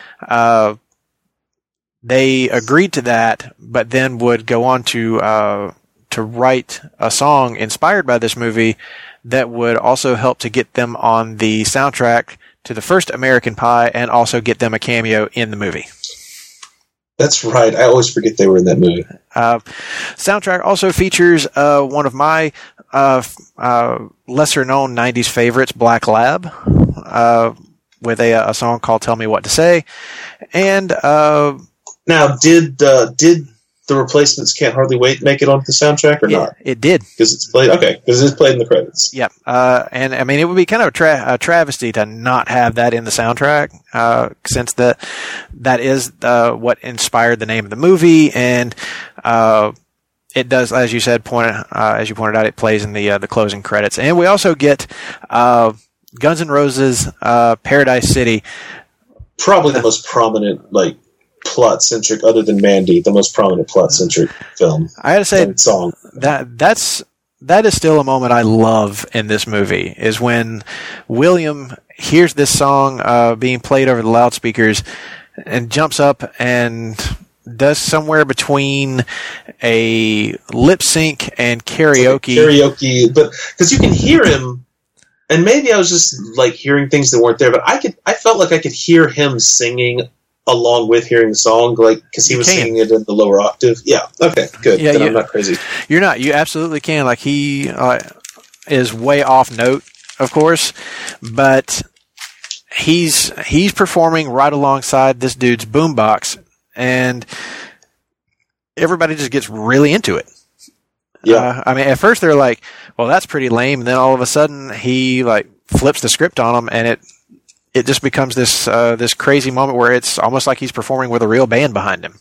they agreed to that, but then would go on to write a song inspired by this movie that would also help to get them on the soundtrack to the first American Pie, and also get them a cameo in the movie. That's right. I always forget they were in that movie. Soundtrack also features one of my lesser-known 90s favorites, Black Lab, with a song called Tell Me What to Say. And now, did the Replacements Can't Hardly Wait make it onto the soundtrack or not? It did. Because it's played. Okay, because it's played in the credits. Yep. And I mean, it would be kind of a travesty to not have that in the soundtrack, since that is what inspired the name of the movie, and it does, as you said, as you pointed out, it plays in the closing credits, and we also get Guns N' Roses' Paradise City. Probably the most prominent, plot-centric, other than Mandy, the most prominent plot-centric film. I gotta say, song. That is still a moment I love in this movie, is when William hears this song being played over the loudspeakers and jumps up and does somewhere between a lip sync and karaoke. Karaoke, but because you can hear him, and maybe I was just hearing things that weren't there, but I felt like I could hear him singing along with hearing the song, because he was singing it in the lower octave. Yeah, okay, good. Yeah, then I'm not crazy. You're not. You absolutely can. He is way off note, of course, but he's performing right alongside this dude's boombox, and everybody just gets really into it. Yeah. I mean, at first they're like, well, that's pretty lame, and then all of a sudden he flips the script on them, and it just becomes this crazy moment where it's almost like he's performing with a real band behind him.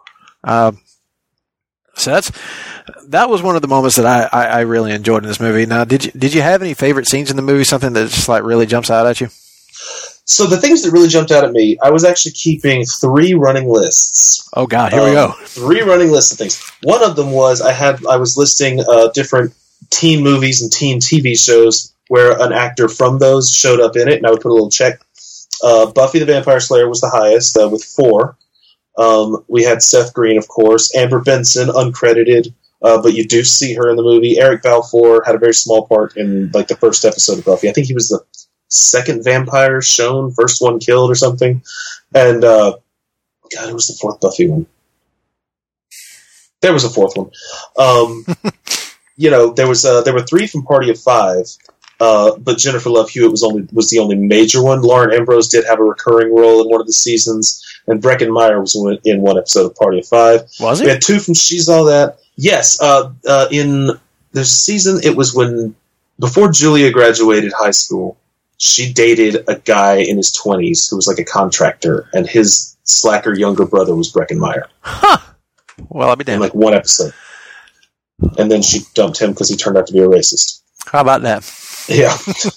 So that was one of the moments that I really enjoyed in this movie. Now, did you have any favorite scenes in the movie? Something that just really jumps out at you? So the things that really jumped out at me, I was actually keeping 3 running lists. Oh God, here we go. 3 running lists of things. One of them was I was listing different teen movies and teen TV shows where an actor from those showed up in it, and I would put a little check. Buffy the Vampire Slayer was the highest, with 4. We had Seth Green, of course. Amber Benson, uncredited, but you do see her in the movie. Eric Balfour had a very small part in the first episode of Buffy. I think he was the second vampire shown, first one killed or something. And God, it was the 4th Buffy one. There was a 4th one. There were 3 from Party of 5. But Jennifer Love Hewitt was the only major one. Lauren Ambrose did have a recurring role in one of the seasons, and Breckin Meyer was in one episode of Party of 5. Was he? We had 2 from She's All That. Yes, in there's a season. It was before Julia graduated high school. She dated a guy in his 20s who was like a contractor, and his slacker younger brother was Breckenmeyer. Huh. Well, I'll be damned. In like one episode. And then she dumped him because he turned out to be a racist. How about that? Yeah.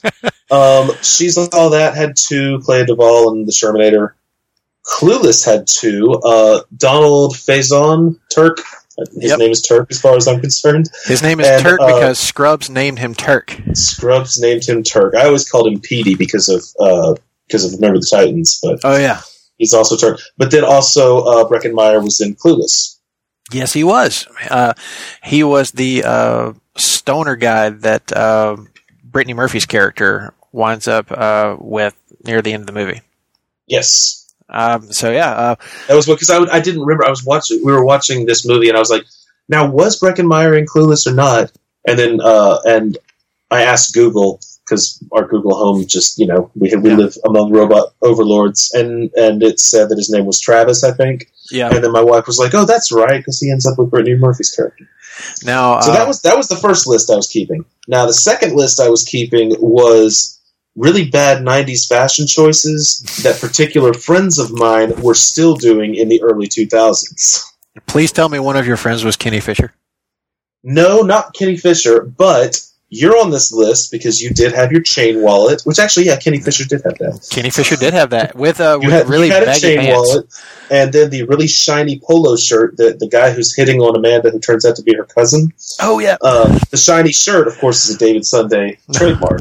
She's All That had 2, Clea Duvall and The Shermanator. Clueless had 2. Donald Faison, Turk. His name is Turk as far as I'm concerned. His name is Turk because Scrubs named him Turk. Scrubs named him Turk. I always called him Petey because of Remember the Titans. But oh, yeah. He's also Turk. But then also Breckenmeyer was in Clueless. Yes, he was. He was the stoner guy that Brittany Murphy's character winds up with near the end of the movie. Yes. So yeah, that was because I didn't remember. We were watching this movie, and I was like, "Now, was Breckenmeyer in Clueless or not?" And then and I asked Google because our Google Home just we live among robot overlords, and it said that his name was Travis, I think. Yeah. And then my wife was like, "Oh, that's right," because he ends up with Brittany Murphy's character. Now, so that was the first list I was keeping. Now the second list I was keeping was really bad 90s fashion choices that particular friends of mine were still doing in the early 2000s. Please tell me one of your friends was Kenny Fisher. No, not Kenny Fisher, but you're on this list because you did have your chain wallet, which actually, Kenny Fisher did have that. Kenny Fisher did have that with you really had baggy a chain pants. wallet, and then the really shiny polo shirt that the guy who's hitting on Amanda, who turns out to be her cousin. Oh, yeah. The shiny shirt, of course, is a David Sunday trademark.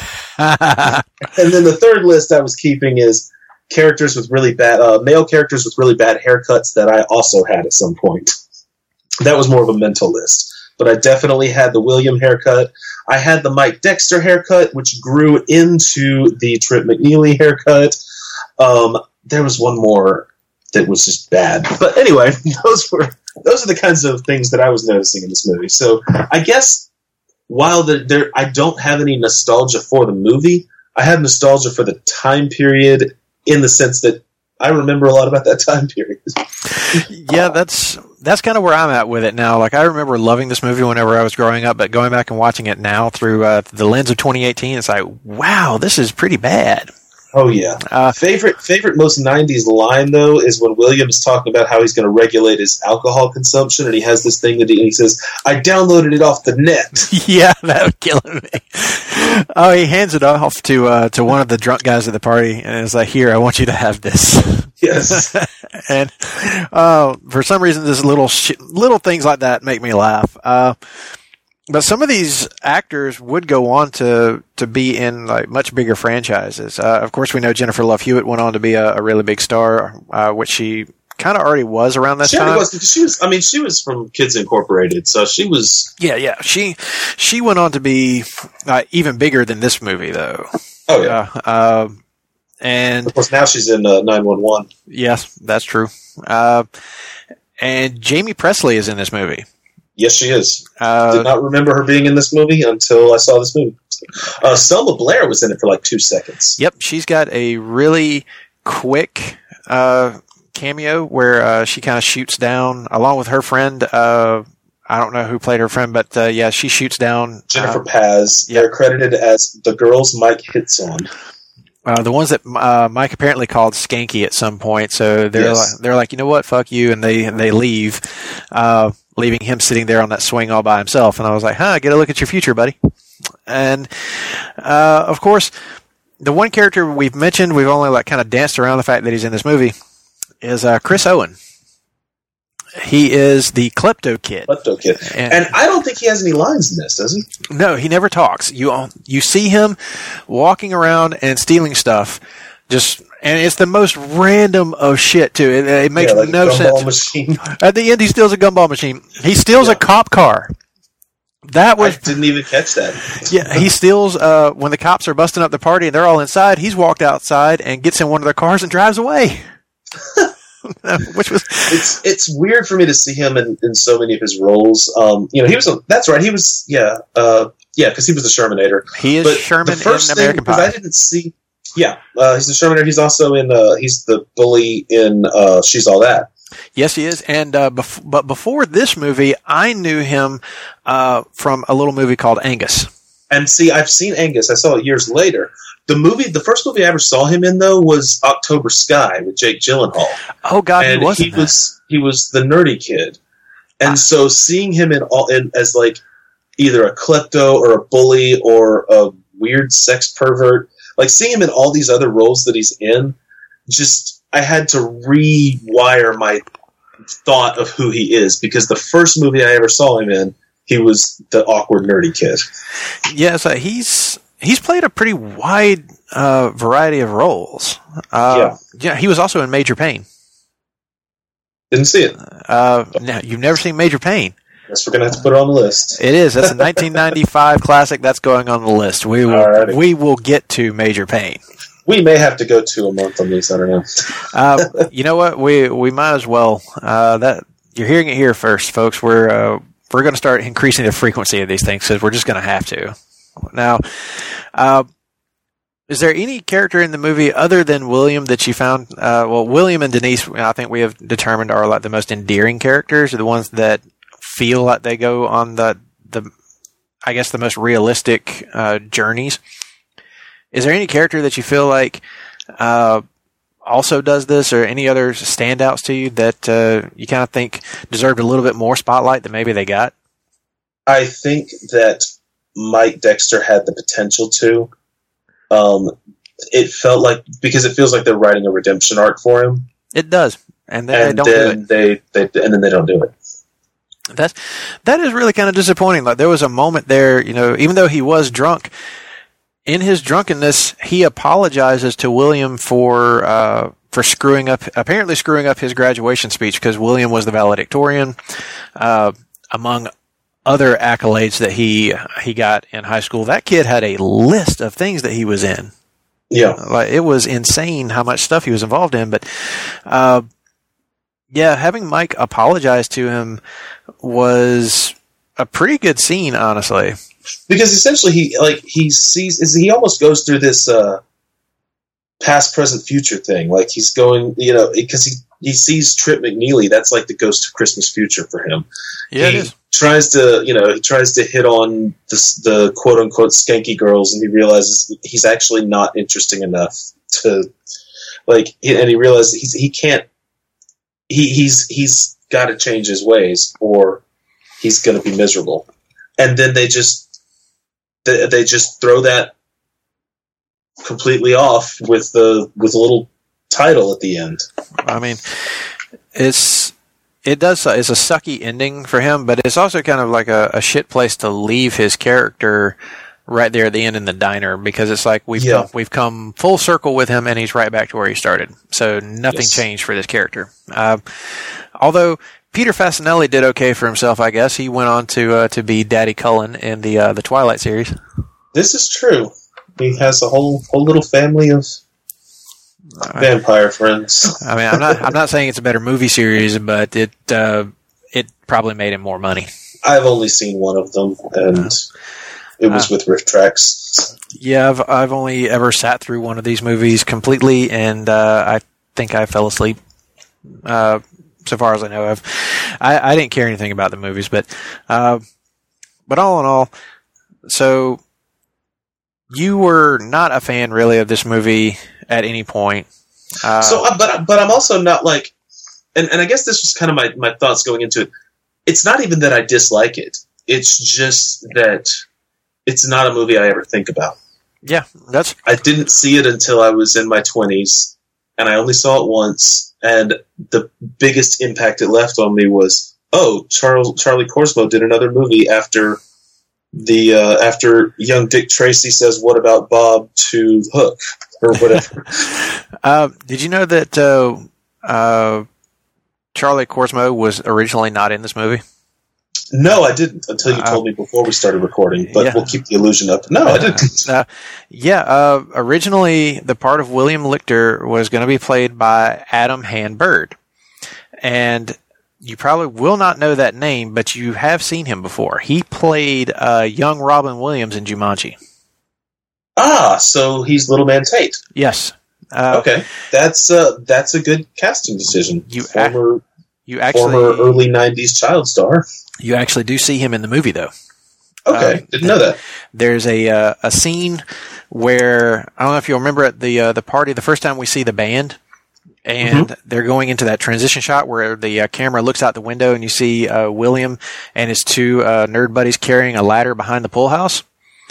And then the third list I was keeping is characters with really bad male characters with really bad haircuts that I also had at some point. That was more of a mental list, but I definitely had the William haircut. I had the Mike Dexter haircut, which grew into the Trent McNeely haircut. There was one more that was just bad, but anyway, those are the kinds of things that I was noticing in this movie. So I guess, while I don't have any nostalgia for the movie, I have nostalgia for the time period in the sense that I remember a lot about that time period. Yeah, that's kind of where I'm at with it now. Like, I remember loving this movie whenever I was growing up, but going back and watching it now through the lens of 2018, it's like, wow, this is pretty bad. Oh, yeah. Favorite most 90s line, though, is when William is talking about how he's going to regulate his alcohol consumption, and he has this thing that he says, "I downloaded it off the net." Yeah, that was killing me. Oh, he hands it off to one of the drunk guys at the party, and is like, "Here, I want you to have this." Yes. And for some reason, this little things like that make me laugh. But some of these actors would go on to be in like much bigger franchises. Of course, we know Jennifer Love Hewitt went on to be a really big star, which she kind of already was around this time. She was from Kids Incorporated, so she was. Yeah. She went on to be even bigger than this movie, though. Oh yeah. And of course, now she's in 911. Yes, that's true. And Jamie Presley is in this movie. Yes, she is. Did not remember her being in this movie until I saw this movie. Selma Blair was in it for like 2 seconds. Yep, she's got a really quick cameo where she kind of shoots down, along with her friend. I don't know who played her friend, but she shoots down. Jennifer Paz. Yep. They're credited as the girls Mike hits on. The ones that Mike apparently called skanky at some point. So they're like, you know what, fuck you, and they leave. Leaving him sitting there on that swing all by himself. And I was like, get a look at your future, buddy. And, of course, the one character we've mentioned, we've only like kind of danced around the fact that he's in this movie, is Chris Owen. He is the Klepto Kid. And I don't think he has any lines in this, does he? No, he never talks. You see him walking around and stealing stuff, and it's the most random of shit, too. It makes no sense. Machine. At the end, he steals a gumball machine. He steals a cop car. I didn't even catch that. Yeah, he steals when the cops are busting up the party and they're all inside. He's walked outside and gets in one of their cars and drives away. Which was it's weird for me to see him in so many of his roles. He was that's right. He was because he was the Shermanator. He is Sherman in American Pie. I didn't see. Yeah, he's the Shermanator. He's also in. He's the bully in She's All That. Yes, he is. And but before this movie, I knew him from a little movie called Angus. And see, I've seen Angus. I saw it years later. The first movie I ever saw him in, though, was October Sky with Jake Gyllenhaal. Oh God, and he was the nerdy kid. And so seeing him as like either a klepto or a bully or a weird sex pervert, like seeing him in all these other roles that he's in, just I had to rewire my thought of who he is, because the first movie I ever saw him in, he was the awkward nerdy kid. Yes, he's played a pretty wide variety of roles. Yeah, he was also in Major Payne. Didn't see it. Now you've never seen Major Payne. Guess we're gonna have to put it on the list. It is. That's a 1995 classic. That's going on the list. We will get to Major Payne. We may have to go 2 a month on these. I don't know. You know what? We might as well. That you're hearing it here first, folks. We're going to start increasing the frequency of these things because we're just going to have to. Now, is there any character in the movie other than William that you found? Well, William and Denise, I think we have determined are like the most endearing characters, or the ones that feel like they go on the I guess the most realistic journeys. Is there any character that you feel like also does this, or any other standouts to you that you kind of think deserved a little bit more spotlight than maybe they got? I think that Mike Dexter had the potential to. It felt like, because it feels like they're writing a redemption arc for him. It does, and then they don't do it. And then they don't do it. That is really kind of disappointing. Like, there was a moment there, even though he was drunk, in his drunkenness, he apologizes to William for apparently screwing up his graduation speech, because William was the valedictorian, among other accolades that he got in high school. That kid had a list of things that he was in. Yeah, like, it was insane how much stuff he was involved in. But having Mike apologize to him was a pretty good scene, honestly. Because essentially he almost goes through this past, present, future thing. Like, he's going, because he sees Trip McNeely. That's like the ghost of Christmas future for him. Yeah, he it is. Tries to hit on the quote unquote skanky girls, and he realizes he's actually not interesting enough to, and he realizes he can't. He's got to change his ways, or he's going to be miserable. And then they just throw that completely off with a little title at the end. I mean, it's a sucky ending for him, but it's also kind of like a shit place to leave his character right there at the end in the diner, because it's like we've come full circle with him, and he's right back to where he started. So nothing changed for this character. Although Peter Fasinelli did okay for himself, I guess. He went on to be Daddy Cullen in the Twilight series. This is true. He has a whole little family of vampire friends. I mean, I'm not saying it's a better movie series, but it probably made him more money. I've only seen one of them, and it was with Riff Tracks. Yeah, I've only ever sat through one of these movies completely, and I think I fell asleep. So far as I know of, I didn't care anything about the movies, but all in all, so you were not a fan really of this movie at any point. But I'm also not like, and I guess this was kind of my thoughts going into it. It's not even that I dislike it. It's just that it's not a movie I ever think about. Yeah, I didn't see it until I was in my 20s, and I only saw it once. And the biggest impact it left on me was, Charlie Korsmo did another movie after young Dick Tracy says, "What about Bob?" to Hook or whatever. Did you know that Charlie Korsmo was originally not in this movie? No, I didn't, until you told me before we started recording, but we'll keep the illusion up. No, I didn't. Originally, the part of William Lichter was going to be played by Adam Han-Bird. And you probably will not know that name, but you have seen him before. He played young Robin Williams in Jumanji. So he's Little Man Tate. Yes. Okay. That's a good casting decision. You actually former early 90s child star. You actually do see him in the movie, though. Okay, didn't know that. There's a scene where, I don't know if you'll remember at the party, the first time we see the band, and they're going into that transition shot where the camera looks out the window and you see William and his two nerd buddies carrying a ladder behind the pool house.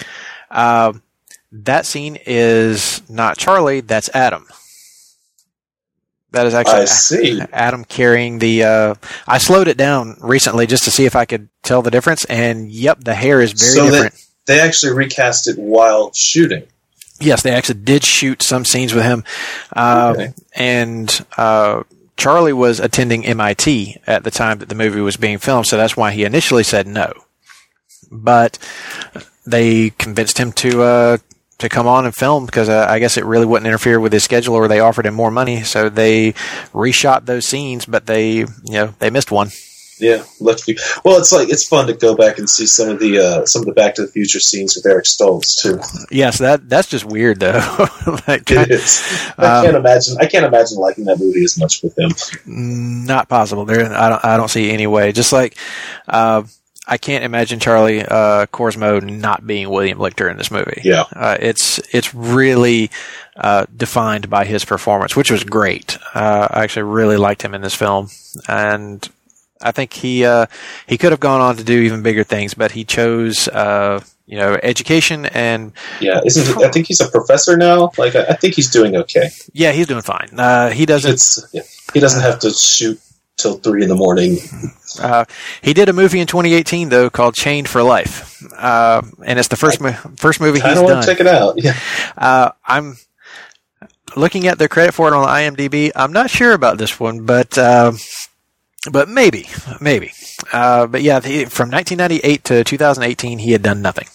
That scene is not Charlie, that's Adam. That is actually Adam carrying the... I slowed it down recently just to see if I could tell the difference, and yep, the hair is very different. They actually recast it while shooting. Yes, they actually did shoot some scenes with him. And Charlie was attending MIT at the time that the movie was being filmed, so that's why he initially said no. But they convinced him to come on and film because I guess it really wouldn't interfere with his schedule, or they offered him more money, so they reshot those scenes, but they missed one. Yeah, lucky. Well, it's fun to go back and see some of the Back to the Future scenes with Eric Stoltz too. Yes, that's just weird though. It is. I can't imagine liking that movie as much with him. Not possible. I don't see any way. Just like I can't imagine Charlie Korsmo not being William Lichter in this movie. Yeah, it's really defined by his performance, which was great. I actually really liked him in this film, and I think he could have gone on to do even bigger things, but he chose education and I think he's a professor now. Like I think he's doing okay. Yeah, he's doing fine. He doesn't have to shoot till 3 a.m. He did a movie in 2018 though called Chained for Life, and it's the first movie he's done. I want to check it out. Yeah, I'm looking at the credit for it on IMDb. I'm not sure about this one, but maybe. But yeah, from 1998 to 2018, he had done nothing.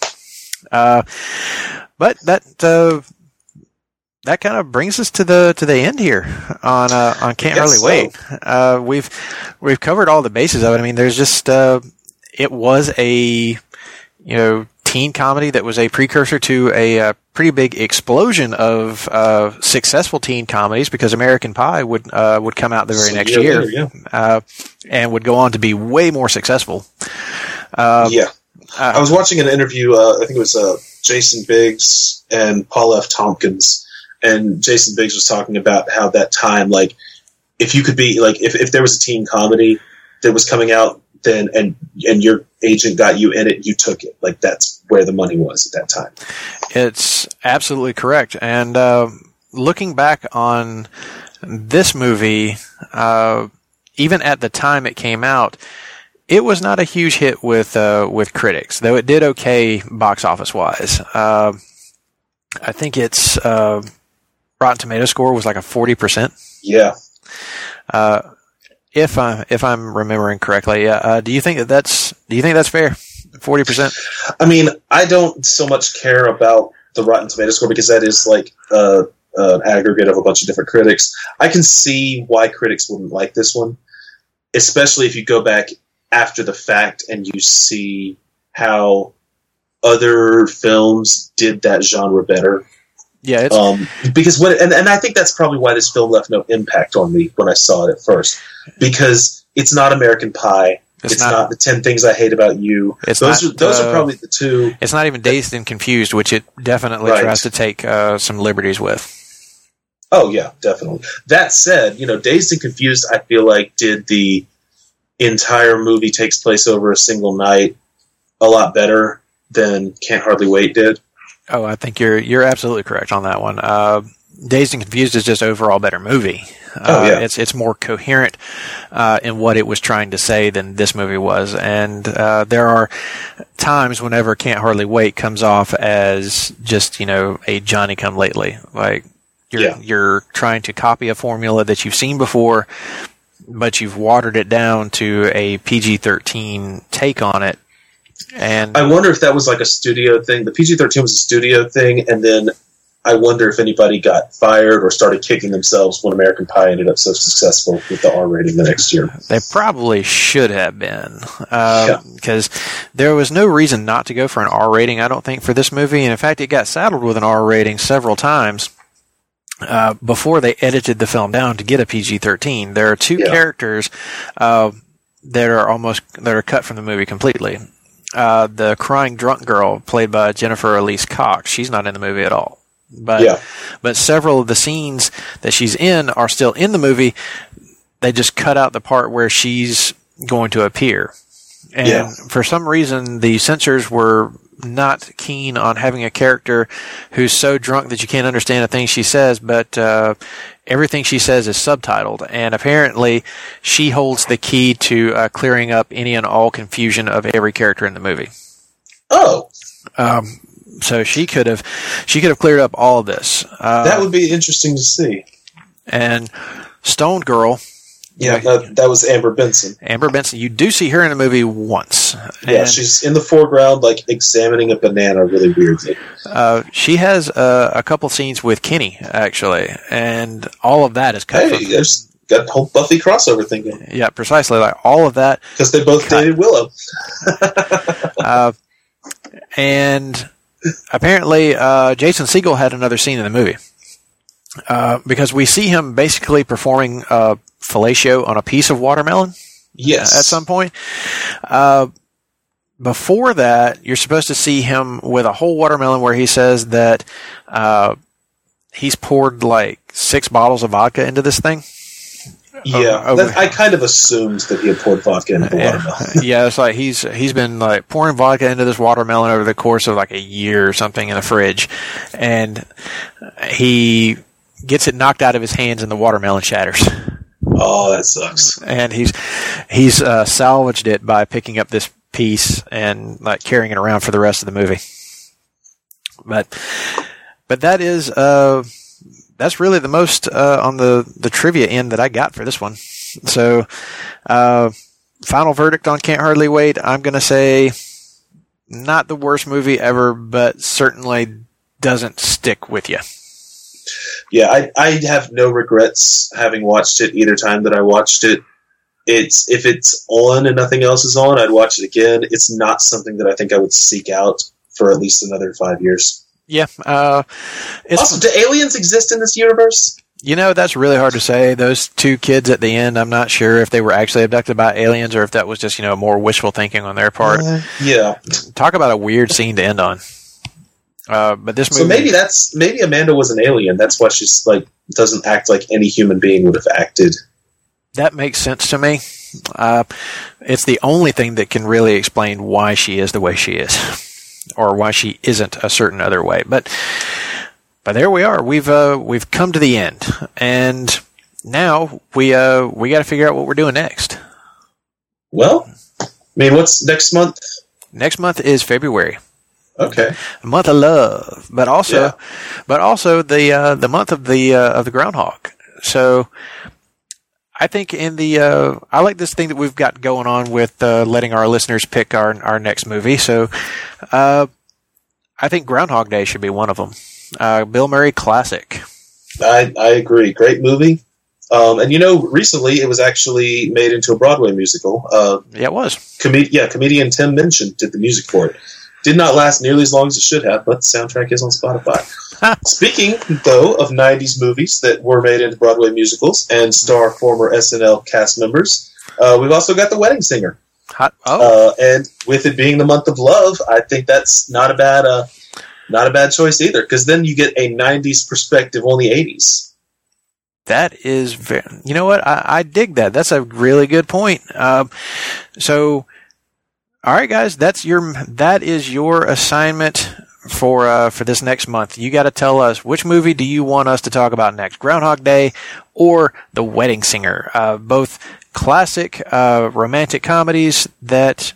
But that kind of brings us to the end here on Can't Hardly Wait. We've covered all the bases of it. I mean, there's just it was a teen comedy that was a precursor to a pretty big explosion of successful teen comedies, because American Pie would come out the very next year later, and would go on to be way more successful. I was watching an interview. I think it was Jason Biggs and Paul F. Tompkins. And Jason Biggs was talking about how that time, like, if you could be, like, if there was a teen comedy that was coming out, then and your agent got you in it, you took it. Like, that's where the money was at that time. It's absolutely correct. And looking back on this movie, even at the time it came out, it was not a huge hit with critics, though it did okay box office wise. I think its Rotten Tomato score was like a 40%. Yeah. If I'm remembering correctly, do you think that's fair? 40%. I mean, I don't so much care about the Rotten Tomato score because that is like an aggregate of a bunch of different critics. I can see why critics wouldn't like this one, especially if you go back after the fact and you see how other films did that genre better. Yeah, because and I think that's probably why this film left no impact on me when I saw it at first, because it's not American Pie. It's not the 10 Things I Hate About You. Those are probably the two. It's not even Dazed and Confused, which it definitely tries to take some liberties with. Oh yeah, definitely. That said, Dazed and Confused, I feel like did the entire movie takes place over a single night a lot better than Can't Hardly Wait did. Oh, I think you're absolutely correct on that one. Dazed and Confused is just overall better movie. It's more coherent in what it was trying to say than this movie was, and there are times whenever Can't Hardly Wait comes off as just a Johnny-come-lately, like you're trying to copy a formula that you've seen before, but you've watered it down to a PG-13 take on it. And I wonder if that was like a studio thing. The PG-13 was a studio thing, and then I wonder if anybody got fired or started kicking themselves when American Pie ended up so successful with the R rating the next year. They probably should have been, because there was no reason not to go for an R rating, I don't think, for this movie. And in fact, it got saddled with an R rating several times. before they edited the film down to get a PG-13. There are two characters that are cut from the movie completely. The crying drunk girl, played by Jennifer Elise Cox, she's not in the movie at all. But several of the scenes that she's in are still in the movie. They just cut out the part where she's going to appear. And for some reason, the censors were not keen on having a character who's so drunk that you can't understand a thing she says, but everything she says is subtitled. And apparently, she holds the key to clearing up any and all confusion of every character in the movie. Oh. So she could have cleared up all of this. That would be interesting to see. And Stone Girl. Yeah, that was Amber Benson. Amber Benson. You do see her in the movie once. Yeah, she's in the foreground, like, examining a banana really weirdly. She has a couple scenes with Kenny, actually, and all of that is cut. Hey, there's got a whole Buffy crossover thing going. Yeah, precisely. Like, all of that. Because they both dated Willow. And apparently, Jason Segel had another scene in the movie. Because we see him basically performing fellatio on a piece of watermelon. Yes. At some point. Before that, you're supposed to see him with a whole watermelon where he says that he's poured like 6 bottles of vodka into this thing. Yeah, I kind of assumed that he had poured vodka into the watermelon. Yeah, it's like he's been like pouring vodka into this watermelon over the course of like a year or something in the fridge, and he gets it knocked out of his hands and the watermelon shatters. Oh, that sucks. And he's salvaged it by picking up this piece and like carrying it around for the rest of the movie. But that is that's really the most on the trivia end that I got for this one. So final verdict on Can't Hardly Wait. I'm going to say not the worst movie ever, but certainly doesn't stick with you. Yeah, I have no regrets having watched it either time that I watched it. If it's on and nothing else is on, I'd watch it again. It's not something that I think I would seek out for at least another 5 years. Yeah. Also, do aliens exist in this universe? You know, that's really hard to say. Those 2 kids at the end, I'm not sure if they were actually abducted by aliens or if that was just, more wishful thinking on their part. Yeah. Talk about a weird scene to end on. But this movie. So maybe Amanda was an alien. That's why she's like doesn't act like any human being would have acted. That makes sense to me. It's the only thing that can really explain why she is the way she is, or why she isn't a certain other way. But there we are. We've come to the end, and now we got to figure out what we're doing next. Well, I mean, what's next month? Next month is February. Okay. A month of love, but also the month of the groundhog. So I think I like this thing that we've got going on with letting our listeners pick our next movie. So I think Groundhog Day should be one of them. Bill Murray classic. I agree. Great movie. And recently it was actually made into a Broadway musical. Yeah, it was. Comedian Tim Minchin did the music for it. Did not last nearly as long as it should have, but the soundtrack is on Spotify. Speaking, though, of 90s movies that were made into Broadway musicals and star former SNL cast members, we've also got The Wedding Singer. And with it being the month of love, I think that's not a bad choice either, because then you get a 90s perspective on the 80s. That is you know what? I dig that. That's a really good point. So, all right, guys, that is your assignment for this next month. You got to tell us, which movie do you want us to talk about next? Groundhog Day or The Wedding Singer? Both classic romantic comedies that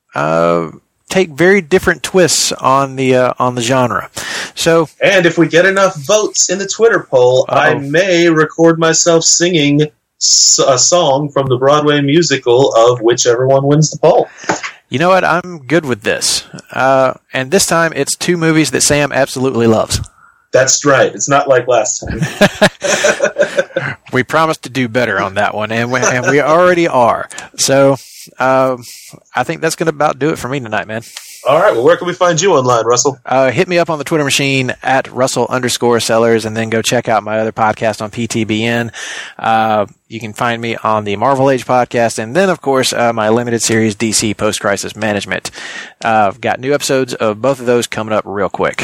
take very different twists on the genre. So, and if we get enough votes in the Twitter poll, I may record myself singing a song from the Broadway musical of whichever one wins the poll. You know what? I'm good with this. And this time, it's 2 movies that Sam absolutely loves. That's right. It's not like last time. We promised to do better on that one, and we already are. So I think that's going to about do it for me tonight, man. All right. Well, where can we find you online, Russell? Hit me up on the Twitter machine at Russell_Sellers, and then go check out my other podcast on PTBN. You can find me on the Marvel Age podcast, and then, of course, my limited series DC Post-Crisis Management. I've got new episodes of both of those coming up real quick.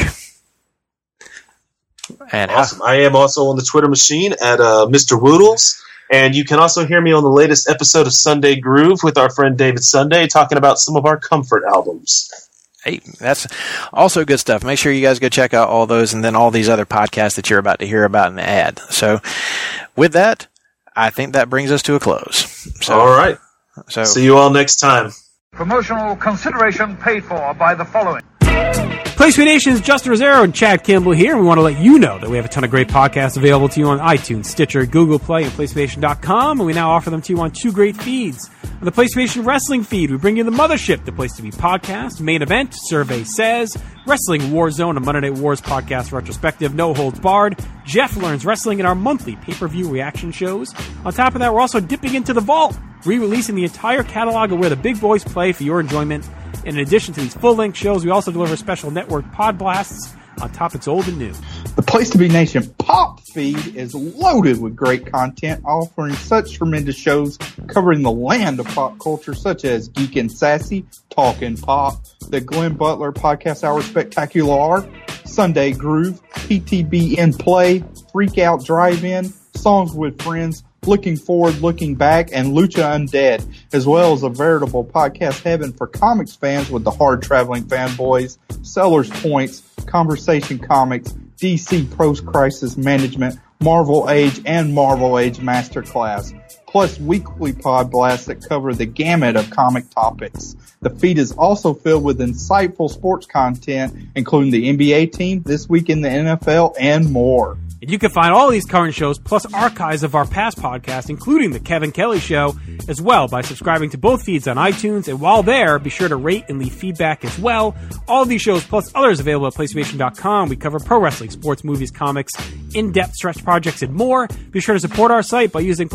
And awesome. I am also on the Twitter machine at Mr. Woodles. And you can also hear me on the latest episode of Sunday Groove with our friend David Sunday talking about some of our comfort albums. Hey, that's also good stuff. Make sure you guys go check out all those and then all these other podcasts that you're about to hear about in the ad. So with that, I think that brings us to a close. So, all right. So see you all next time. Promotional consideration paid for by the following. PlayStation Nation's Justin Rosero and Chad Kimball here, and we want to let you know that we have a ton of great podcasts available to you on iTunes, Stitcher, Google Play, and PlayStation.com, and we now offer them to you on 2 great feeds. On the PlayStation Wrestling feed, we bring you The Mothership, the Place to Be podcast, Main Event, Survey Says, Wrestling Warzone, a Monday Night Wars podcast retrospective, No Holds Barred, Jeff Learns Wrestling, and our monthly pay-per-view reaction shows. On top of that, we're also dipping into the vault, re-releasing the entire catalog of where the big boys play for your enjoyment. In addition to these full-length shows, we also deliver special network pod blasts on topics old and new. The Place to Be Nation Pop feed is loaded with great content, offering such tremendous shows covering the land of pop culture, such as Geek and Sassy, Talkin' Pop, the Glenn Butler Podcast Hour Spectacular, Sunday Groove, PTB in Play, Freak Out Drive-In, Songs with Friends, Looking Forward, Looking Back, and Lucha Undead, as well as a veritable podcast heaven for comics fans with the hard-traveling fanboys, Sellers Points, Conversation Comics, DC Post-Crisis Management, Marvel Age, and Marvel Age Masterclass, plus weekly pod blasts that cover the gamut of comic topics. The feed is also filled with insightful sports content, including the NBA team, This Week in the NFL, and more. And you can find all these current shows, plus archives of our past podcasts, including The Kevin Kelly Show, as well by subscribing to both feeds on iTunes. And while there, be sure to rate and leave feedback as well. All of these shows, plus others available at PlayStation.com. We cover pro wrestling, sports, movies, comics, in-depth stretch projects, and more. Be sure to support our site by using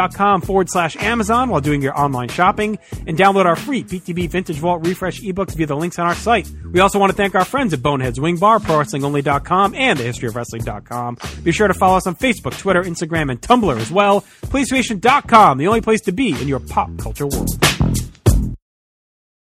PlayStation.com/Amazon while doing your online shopping. And download our free PTB Vintage Vault Refresh ebooks via the links on our site. We also want to thank our friends at Boneheads Wing Bar, ProWrestlingOnly.com, and TheHistoryOfWrestling.com. Be sure to follow us on Facebook, Twitter, Instagram, and Tumblr as well. PlayStation.com, the only place to be in your pop culture world.